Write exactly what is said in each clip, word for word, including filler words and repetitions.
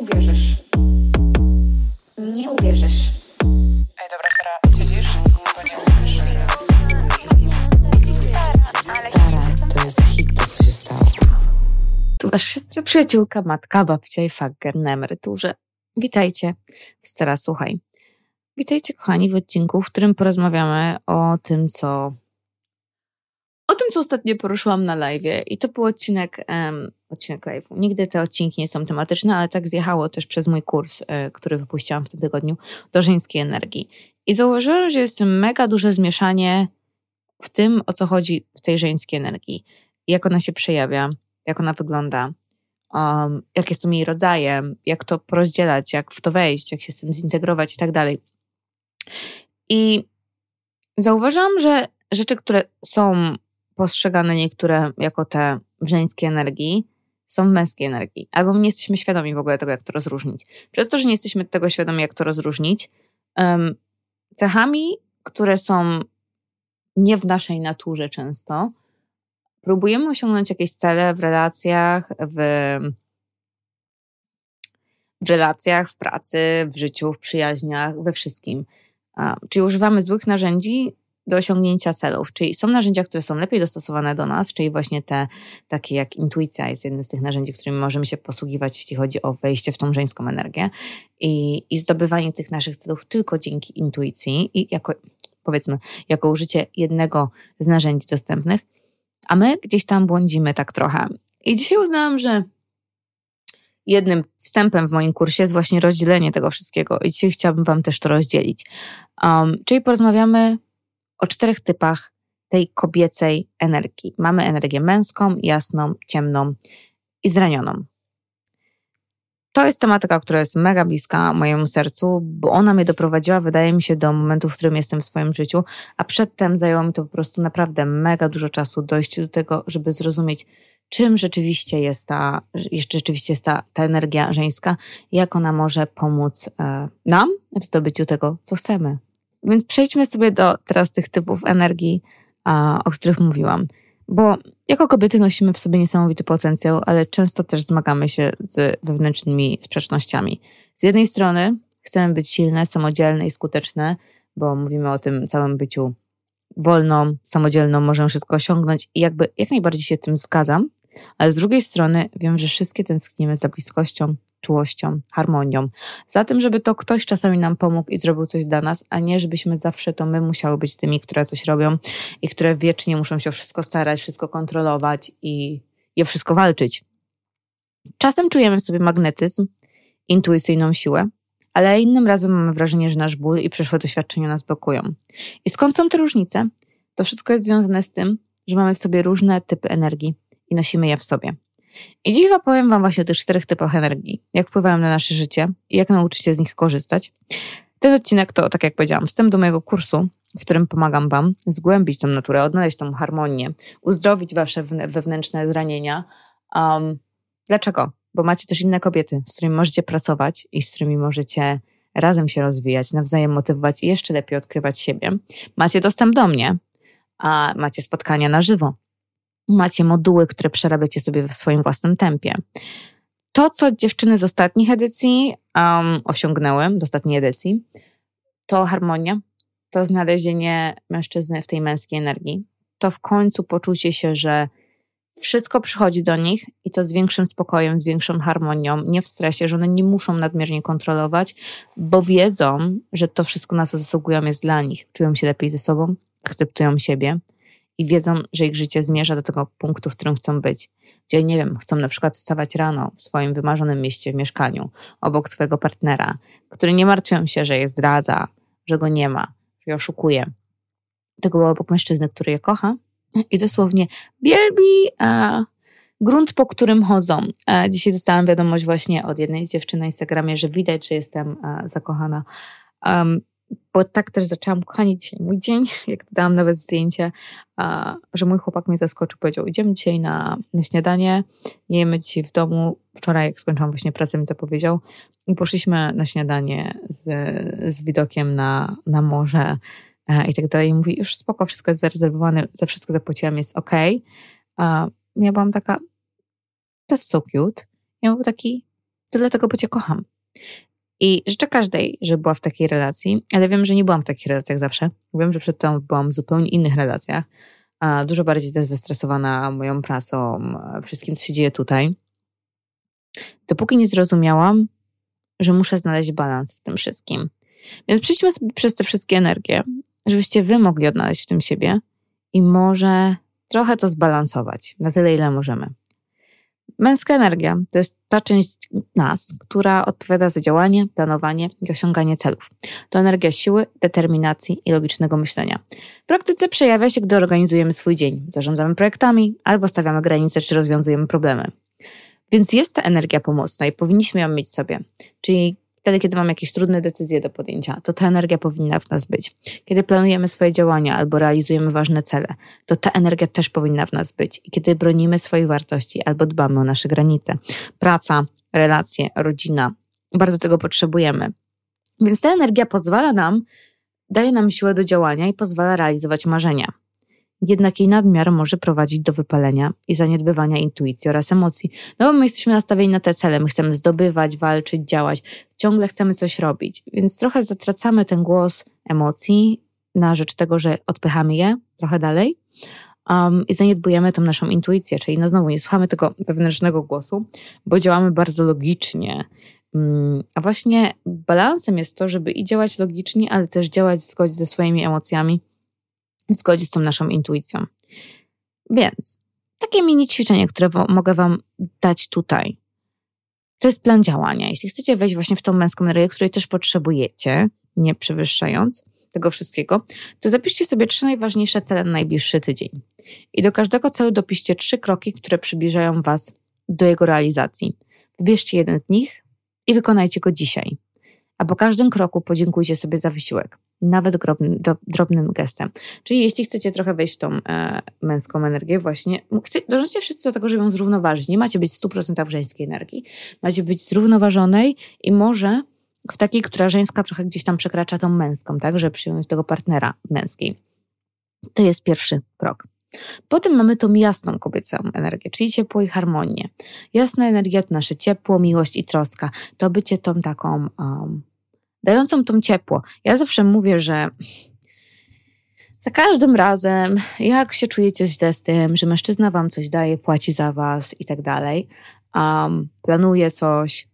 uwierzysz. Nie uwierzysz. Ej, dobra, Sara, siedzisz? Bo nie Stara, to jest hit, to co się stało. Tu wasza siostra, przyjaciółka, matka, babcia i faker na emeryturze. Witajcie w Stara, słuchaj. Witajcie, kochani, w odcinku, w którym porozmawiamy o tym, co... O tym, co ostatnio poruszyłam na live'ie. I to był odcinek, um, odcinek live'u. Nigdy te odcinki nie są tematyczne, ale tak zjechało też przez mój kurs, e, który wypuściłam w tym tygodniu, do żeńskiej energii. I zauważyłam, że jest mega duże zmieszanie w tym, o co chodzi w tej żeńskiej energii. Jak ona się przejawia, jak ona wygląda, um, jakie są jej rodzaje, jak to porozdzielać, jak w to wejść, jak się z tym zintegrować i tak dalej. I zauważam, że rzeczy, które są postrzegane niektóre jako te w żeńskiej energii, są w męskiej energii. Albo my nie jesteśmy świadomi w ogóle tego, jak to rozróżnić. Przez to, że nie jesteśmy tego świadomi, jak to rozróżnić, um, cechami, które są nie w naszej naturze często, próbujemy osiągnąć jakieś cele w relacjach, w, w relacjach, w pracy, w życiu, w przyjaźniach, we wszystkim. Um, czyli używamy złych narzędzi do osiągnięcia celów, czyli są narzędzia, które są lepiej dostosowane do nas, czyli właśnie te takie jak intuicja jest jednym z tych narzędzi, którymi możemy się posługiwać, jeśli chodzi o wejście w tą żeńską energię i, i zdobywanie tych naszych celów tylko dzięki intuicji i jako, powiedzmy, jako użycie jednego z narzędzi dostępnych, a my gdzieś tam błądzimy tak trochę. I dzisiaj uznałam, że jednym wstępem w moim kursie jest właśnie rozdzielenie tego wszystkiego i dzisiaj chciałabym wam też to rozdzielić. Um, czyli porozmawiamy o czterech typach tej kobiecej energii. Mamy energię męską, jasną, ciemną i zranioną. To jest tematyka, która jest mega bliska mojemu sercu, bo ona mnie doprowadziła, wydaje mi się, do momentu, w którym jestem w swoim życiu, a przedtem zajęło mi to po prostu naprawdę mega dużo czasu dojść do tego, żeby zrozumieć, czym rzeczywiście jest ta, jeszcze rzeczywiście jest ta, ta energia żeńska i jak ona może pomóc e, nam w zdobyciu tego, co chcemy. Więc przejdźmy sobie do teraz tych typów energii, a, o których mówiłam. Bo jako kobiety nosimy w sobie niesamowity potencjał, ale często też zmagamy się z wewnętrznymi sprzecznościami. Z jednej strony chcemy być silne, samodzielne i skuteczne, bo mówimy o tym całym byciu wolną, samodzielną, możemy wszystko osiągnąć i jakby jak najbardziej się z tym zgadzam, ale z drugiej strony wiem, że wszystkie tęsknimy za bliskością, czułością, harmonią. Za tym, żeby to ktoś czasami nam pomógł i zrobił coś dla nas, a nie żebyśmy zawsze to my musiały być tymi, które coś robią i które wiecznie muszą się o wszystko starać, wszystko kontrolować i, i o wszystko walczyć. Czasem czujemy w sobie magnetyzm, intuicyjną siłę, ale innym razem mamy wrażenie, że nasz ból i przeszłe doświadczenia nas blokują. I skąd są te różnice? To wszystko jest związane z tym, że mamy w sobie różne typy energii i nosimy je w sobie. I dziś opowiem wam właśnie o tych czterech typach energii, jak wpływają na nasze życie i jak nauczyć się z nich korzystać. Ten odcinek to, tak jak powiedziałam, wstęp do mojego kursu, w którym pomagam wam zgłębić tą naturę, odnaleźć tą harmonię, uzdrowić wasze wewnętrzne zranienia. Um, dlaczego? Bo macie też inne kobiety, z którymi możecie pracować i z którymi możecie razem się rozwijać, nawzajem motywować i jeszcze lepiej odkrywać siebie. Macie dostęp do mnie, a macie spotkania na żywo. Macie moduły, które przerabiacie sobie w swoim własnym tempie. To, co dziewczyny z ostatnich edycji um, osiągnęły, z ostatniej edycji, to harmonia, to znalezienie mężczyzny w tej męskiej energii. To w końcu poczucie się, że wszystko przychodzi do nich i to z większym spokojem, z większą harmonią, nie w stresie, że one nie muszą nadmiernie kontrolować, bo wiedzą, że to wszystko, na co zasługują, jest dla nich. Czują się lepiej ze sobą, akceptują siebie i wiedzą, że ich życie zmierza do tego punktu, w którym chcą być. Gdzie, nie wiem, chcą na przykład wstawać rano w swoim wymarzonym mieście, w mieszkaniu, obok swojego partnera, który nie martwią się, że je zdradza, że go nie ma, że je oszukuje. Tego obok mężczyzny, który je kocha i dosłownie wielbi a, grunt, po którym chodzą. A dzisiaj dostałam wiadomość właśnie od jednej z dziewczyn na Instagramie, że widać, że jestem a, zakochana. Um, bo tak też zaczęłam, kochani, dzisiaj mój dzień, jak dodałam nawet zdjęcie, a, że mój chłopak mnie zaskoczył, powiedział, idziemy dzisiaj na, na śniadanie, nie jemy dzisiaj w domu. Wczoraj, jak skończyłam właśnie pracę, mi to powiedział i poszliśmy na śniadanie z, z widokiem na, na morze a, i tak dalej. I mówi, już spoko, wszystko jest zarezerwowane, za wszystko zapłaciłam, jest okej. Okay. Ja byłam taka, that's so cute. Ja był taki, to dlatego, bo cię kocham. I życzę każdej, żeby była w takiej relacji, ale wiem, że nie byłam w takich relacjach zawsze. Wiem, że przedtem byłam w zupełnie innych relacjach, a dużo bardziej też zestresowana moją pracą, wszystkim, co się dzieje tutaj. Dopóki nie zrozumiałam, że muszę znaleźć balans w tym wszystkim. Więc przejdźmy sobie przez te wszystkie energie, żebyście wy mogli odnaleźć w tym siebie i może trochę to zbalansować, na tyle, ile możemy. Męska energia to jest ta część nas, która odpowiada za działanie, planowanie i osiąganie celów. To energia siły, determinacji i logicznego myślenia. W praktyce przejawia się, gdy organizujemy swój dzień, zarządzamy projektami albo stawiamy granice czy rozwiązujemy problemy. Więc jest ta energia pomocna i powinniśmy ją mieć w sobie. Czyli wtedy, kiedy mamy jakieś trudne decyzje do podjęcia, to ta energia powinna w nas być. Kiedy planujemy swoje działania albo realizujemy ważne cele, to ta energia też powinna w nas być. I kiedy bronimy swoich wartości albo dbamy o nasze granice. Praca, relacje, rodzina. Bardzo tego potrzebujemy. Więc ta energia pozwala nam, daje nam siłę do działania i pozwala realizować marzenia. Jednak jej nadmiar może prowadzić do wypalenia i zaniedbywania intuicji oraz emocji. No bo my jesteśmy nastawieni na te cele, my chcemy zdobywać, walczyć, działać, ciągle chcemy coś robić, więc trochę zatracamy ten głos emocji na rzecz tego, że odpychamy je trochę dalej um, i zaniedbujemy tą naszą intuicję, czyli no znowu nie słuchamy tego wewnętrznego głosu, bo działamy bardzo logicznie. Um, a właśnie balansem jest to, żeby i działać logicznie, ale też działać w zgodzie ze swoimi emocjami, w zgodzie z tą naszą intuicją. Więc takie mini ćwiczenie, które w- mogę wam dać tutaj, to jest plan działania. Jeśli chcecie wejść właśnie w tą męską energię, której też potrzebujecie, nie przewyższając tego wszystkiego, to zapiszcie sobie trzy najważniejsze cele na najbliższy tydzień. I do każdego celu dopiszcie trzy kroki, które przybliżają was do jego realizacji. Wybierzcie jeden z nich i wykonajcie go dzisiaj. A po każdym kroku podziękujcie sobie za wysiłek. Nawet drobnym, do, drobnym gestem. Czyli jeśli chcecie trochę wejść w tą e, męską energię właśnie, dążycie wszyscy do tego, żeby ją zrównoważyć. Nie macie być w stu procentach w żeńskiej energii. Macie być zrównoważonej i może w takiej, która żeńska trochę gdzieś tam przekracza tą męską, tak? Żeby przyjąć tego partnera męskiej. To jest pierwszy krok. Potem mamy tą jasną kobiecą energię, czyli ciepło i harmonię. Jasna energia to nasze ciepło, miłość i troska. To bycie tą taką... Um, dającą tą ciepło. Ja zawsze mówię, że za każdym razem, jak się czujecie źle z tym, że mężczyzna wam coś daje, płaci za was i tak dalej, um, planuje coś,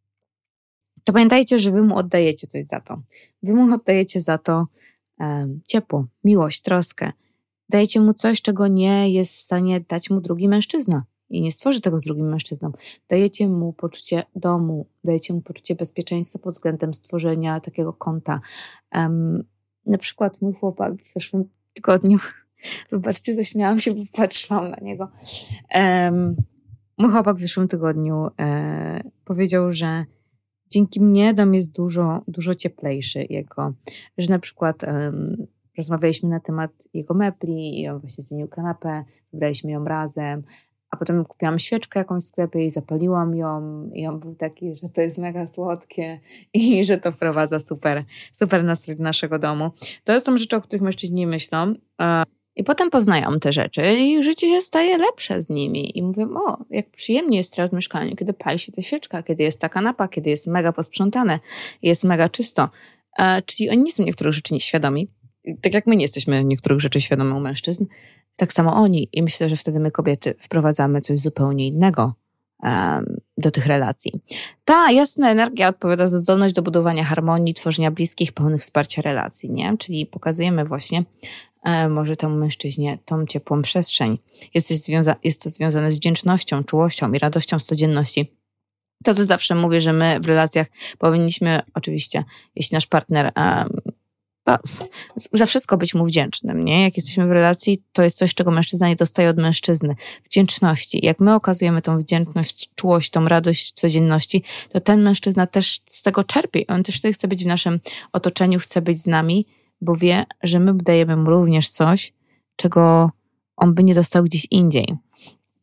to pamiętajcie, że wy mu oddajecie coś za to. Wy mu oddajecie za to um, ciepło, miłość, troskę. Dajecie mu coś, czego nie jest w stanie dać mu drugi mężczyzna. I nie stworzy tego z drugim mężczyzną. Dajecie mu poczucie domu, dajecie mu poczucie bezpieczeństwa pod względem stworzenia takiego konta. Um, na przykład mój chłopak w zeszłym tygodniu, zobaczcie, zaśmiałam się, bo patrzyłam na niego. Um, mój chłopak w zeszłym tygodniu e, powiedział, że dzięki mnie dom jest dużo, dużo cieplejszy jego. Że na przykład um, rozmawialiśmy na temat jego mebli i on właśnie zmienił kanapę, wybraliśmy ją razem. A potem kupiłam świeczkę jakąś w sklepie i zapaliłam ją i on był taki, że to jest mega słodkie i że to wprowadza super, super nastrój do naszego domu. To są rzeczy, o których mężczyźni nie myślą. I potem poznają te rzeczy i życie się staje lepsze z nimi. I mówią, o, jak przyjemnie jest teraz w mieszkaniu, kiedy pali się ta świeczka, kiedy jest ta kanapa, kiedy jest mega posprzątane, jest mega czysto. Czyli oni nie są niektórych rzeczy nieświadomi. Tak jak my nie jesteśmy niektórych rzeczy świadomi u mężczyzn, tak samo oni. I myślę, że wtedy my kobiety wprowadzamy coś zupełnie innego um, do tych relacji. Ta jasna energia odpowiada za zdolność do budowania harmonii, tworzenia bliskich, pełnych wsparcia relacji, nie? Czyli pokazujemy właśnie e, może temu mężczyźnie tą ciepłą przestrzeń. Jest to, związa- jest to związane z wdzięcznością, czułością i radością z codzienności. To, co zawsze mówię, że my w relacjach powinniśmy, oczywiście, jeśli nasz partner... Um, To za wszystko być mu wdzięcznym, nie? Jak jesteśmy w relacji, to jest coś, czego mężczyzna nie dostaje od mężczyzny. Wdzięczności. Jak my okazujemy tą wdzięczność, czułość, tą radość codzienności, to ten mężczyzna też z tego czerpie. On też chce być w naszym otoczeniu, chce być z nami, bo wie, że my dajemy mu również coś, czego on by nie dostał gdzieś indziej.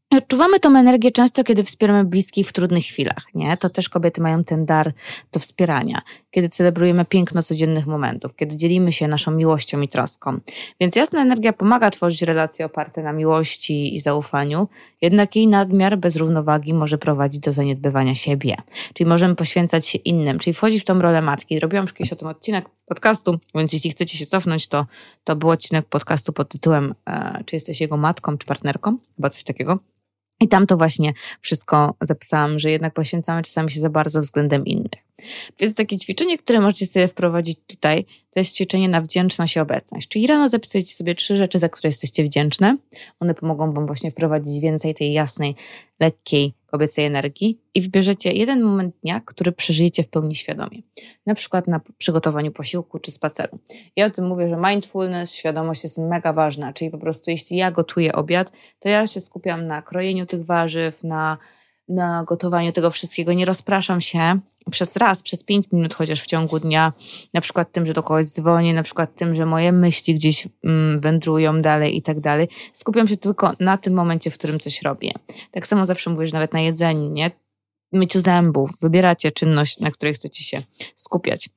Odczuwamy tą energię często, kiedy wspieramy bliskich w trudnych chwilach, nie? To też kobiety mają ten dar do wspierania. Kiedy celebrujemy piękno codziennych momentów, kiedy dzielimy się naszą miłością i troską. Więc jasna energia pomaga tworzyć relacje oparte na miłości i zaufaniu, jednak jej nadmiar bez równowagi może prowadzić do zaniedbywania siebie. Czyli możemy poświęcać się innym, czyli wchodzić w tą rolę matki. Robiłam już kiedyś o tym odcinek podcastu, więc jeśli chcecie się cofnąć, to, to był odcinek podcastu pod tytułem e, czy jesteś jego matką, czy partnerką? Chyba coś takiego. I tam to właśnie wszystko zapisałam, że jednak poświęcamy czasami się za bardzo względem innych. Więc takie ćwiczenie, które możecie sobie wprowadzić tutaj, to jest ćwiczenie na wdzięczność i obecność. Czyli rano zapisujecie sobie trzy rzeczy, za które jesteście wdzięczne. One pomogą wam właśnie wprowadzić więcej tej jasnej, lekkiej, kobiecej energii i wybierzecie jeden moment dnia, który przeżyjecie w pełni świadomie. Na przykład na przygotowaniu posiłku czy spaceru. Ja o tym mówię, że mindfulness, świadomość jest mega ważna, czyli po prostu jeśli ja gotuję obiad, to ja się skupiam na krojeniu tych warzyw, na na gotowaniu tego wszystkiego. Nie rozpraszam się przez raz, przez pięć minut chociaż w ciągu dnia, na przykład tym, że do kogoś dzwonię, na przykład tym, że moje myśli gdzieś mm, wędrują dalej i tak dalej. Skupiam się tylko na tym momencie, w którym coś robię. Tak samo zawsze mówię, że nawet na jedzeniu, nie? Myciu zębów, wybieracie czynność, na której chcecie się skupiać.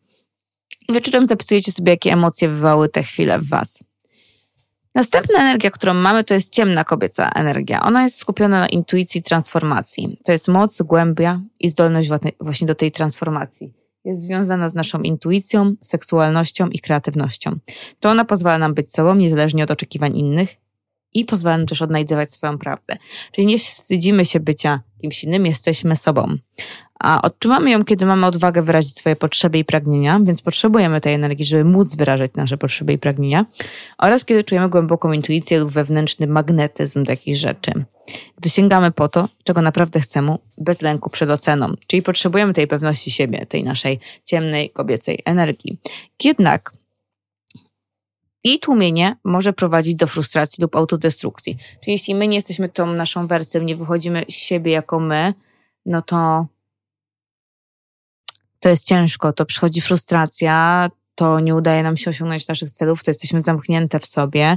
I wieczorem zapisujecie sobie, jakie emocje wywołały te chwile w was. Następna energia, którą mamy, to jest ciemna kobieca energia. Ona jest skupiona na intuicji transformacji. To jest moc, głębia i zdolność właśnie do tej transformacji. Jest związana z naszą intuicją, seksualnością i kreatywnością. To ona pozwala nam być sobą, niezależnie od oczekiwań innych i pozwala nam też odnajdywać swoją prawdę. Czyli nie wstydzimy się bycia kimś innym, jesteśmy sobą. A odczuwamy ją, kiedy mamy odwagę wyrazić swoje potrzeby i pragnienia, więc potrzebujemy tej energii, żeby móc wyrażać nasze potrzeby i pragnienia, oraz kiedy czujemy głęboką intuicję lub wewnętrzny magnetyzm takich rzeczy. Gdy sięgamy po to, czego naprawdę chcemy, bez lęku przed oceną, czyli potrzebujemy tej pewności siebie, tej naszej ciemnej, kobiecej energii. Jednak jej tłumienie może prowadzić do frustracji lub autodestrukcji. Czyli jeśli my nie jesteśmy tą naszą wersją, nie wychodzimy z siebie jako my, no to to jest ciężko, to przychodzi frustracja, to nie udaje nam się osiągnąć naszych celów, to jesteśmy zamknięte w sobie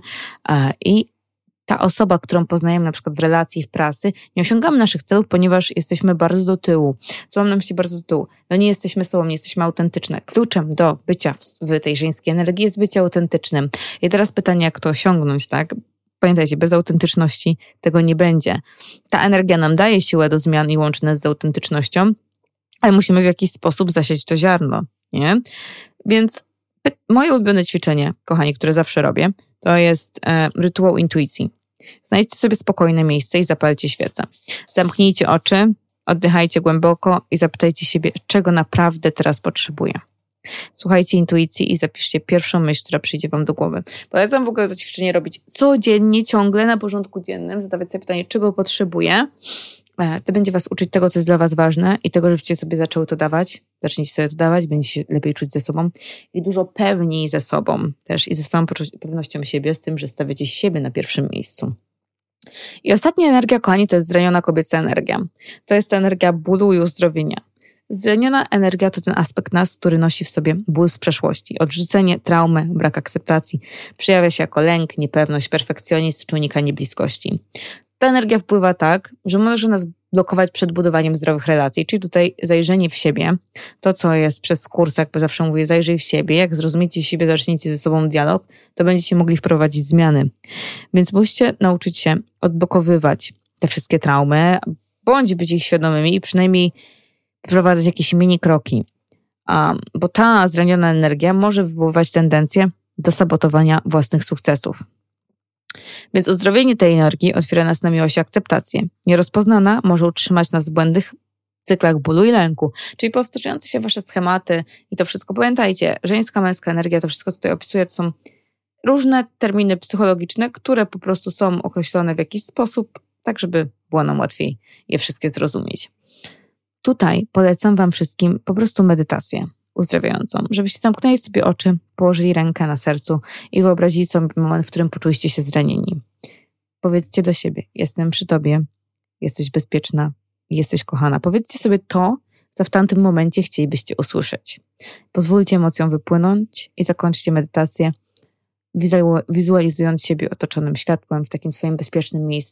i ta osoba, którą poznajemy na przykład w relacji, w pracy, nie osiągamy naszych celów, ponieważ jesteśmy bardzo do tyłu. Co mam na myśli bardzo do tyłu? No nie jesteśmy sobą, nie jesteśmy autentyczne. Kluczem do bycia w, w tej żeńskiej energii jest bycie autentycznym. I teraz pytanie, jak to osiągnąć, tak? Pamiętajcie, bez autentyczności tego nie będzie. Ta energia nam daje siłę do zmian i łączy nas z autentycznością, ale musimy w jakiś sposób zasiać to ziarno, nie? Więc moje ulubione ćwiczenie, kochani, które zawsze robię, to jest e, rytuał intuicji. Znajdźcie sobie spokojne miejsce i zapalcie świecę. Zamknijcie oczy, oddychajcie głęboko i zapytajcie siebie, czego naprawdę teraz potrzebuję. Słuchajcie intuicji i zapiszcie pierwszą myśl, która przyjdzie wam do głowy. Polecam w ogóle to ćwiczenie robić codziennie, ciągle na porządku dziennym, zadawać sobie pytanie, czego potrzebuję. To będzie was uczyć tego, co jest dla was ważne i tego, żebyście sobie zaczęły to dawać. Zacznijcie sobie to dawać, będziecie się lepiej czuć ze sobą i dużo pewniej ze sobą też i ze swoją pewnością siebie, z tym, że stawiacie siebie na pierwszym miejscu. I ostatnia energia, kochani, to jest zraniona kobieca energia. To jest ta energia bólu i uzdrowienia. Zraniona energia to ten aspekt nas, który nosi w sobie ból z przeszłości. Odrzucenie, traumę, brak akceptacji. Przejawia się jako lęk, niepewność, perfekcjonizm czy unikanie bliskości. Ta energia wpływa tak, że może nas blokować przed budowaniem zdrowych relacji, czyli tutaj zajrzenie w siebie, to co jest przez kurs, jakby zawsze mówię, zajrzyj w siebie, jak zrozumiecie siebie, zaczniecie ze sobą dialog, to będziecie mogli wprowadzić zmiany. Więc musicie nauczyć się odblokowywać te wszystkie traumy, bądź być ich świadomymi i przynajmniej wprowadzać jakieś mini kroki, um, bo ta zraniona energia może wywoływać tendencję do sabotowania własnych sukcesów. Więc uzdrowienie tej energii otwiera nas na miłość i akceptację. Nierozpoznana może utrzymać nas w błędnych cyklach bólu i lęku, czyli powtarzające się wasze schematy i to wszystko. Pamiętajcie, żeńska, męska energia, to wszystko tutaj opisuję, to są różne terminy psychologiczne, które po prostu są określone w jakiś sposób, tak żeby było nam łatwiej je wszystkie zrozumieć. Tutaj polecam wam wszystkim po prostu medytację uzdrawiającą, żebyście zamknęli sobie oczy, położyli rękę na sercu i wyobrazili sobie moment, w którym poczuliście się zranieni. Powiedzcie do siebie, jestem przy tobie, jesteś bezpieczna, jesteś kochana. Powiedzcie sobie to, co w tamtym momencie chcielibyście usłyszeć. Pozwólcie emocjom wypłynąć i zakończcie medytację, wizualizując siebie otoczonym światłem w takim swoim bezpiecznym miejscu,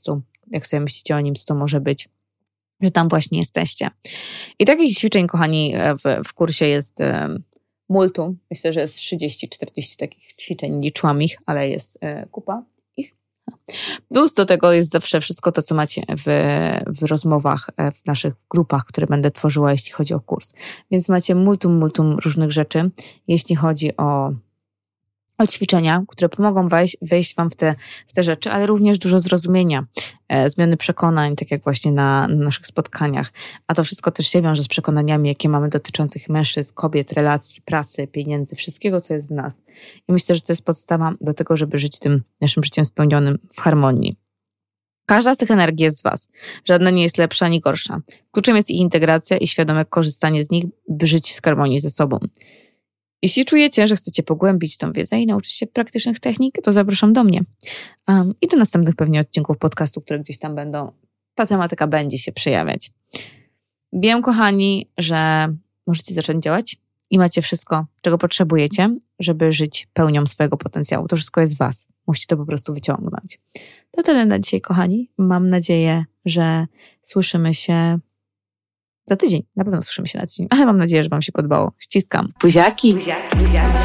jak sobie myślicie o nim, co to może być, że tam właśnie jesteście. I takich ćwiczeń, kochani, w, w kursie jest um, multum. Myślę, że jest trzydzieści czterdzieści takich ćwiczeń, liczyłam ich, ale jest e, kupa ich. Plus do tego jest zawsze wszystko to, co macie w, w rozmowach, w naszych grupach, które będę tworzyła, jeśli chodzi o kurs. Więc macie multum, multum różnych rzeczy, jeśli chodzi o o ćwiczenia, które pomogą wejść, wejść Wam w te, w te rzeczy, ale również dużo zrozumienia, e, zmiany przekonań, tak jak właśnie na, na naszych spotkaniach. A to wszystko też się wiąże z przekonaniami, jakie mamy dotyczących mężczyzn, kobiet, relacji, pracy, pieniędzy, wszystkiego, co jest w nas. I myślę, że to jest podstawa do tego, żeby żyć tym naszym życiem spełnionym w harmonii. Każda z tych energii jest z Was. Żadna nie jest lepsza ani gorsza. Kluczem jest ich integracja i świadome korzystanie z nich, by żyć w harmonii ze sobą. Jeśli czujecie, że chcecie pogłębić tą wiedzę i nauczyć się praktycznych technik, to zapraszam do mnie. Um, I do następnych pewnie odcinków podcastu, które gdzieś tam będą, ta tematyka będzie się przejawiać. Wiem, kochani, że możecie zacząć działać i macie wszystko, czego potrzebujecie, żeby żyć pełnią swojego potencjału. To wszystko jest w Was. Musicie to po prostu wyciągnąć. To tyle na dzisiaj, kochani. Mam nadzieję, że słyszymy się za tydzień. Na pewno słyszymy się na tydzień, ale mam nadzieję, że Wam się podobało. Ściskam. Buziaki. Buziaki. Buziaki.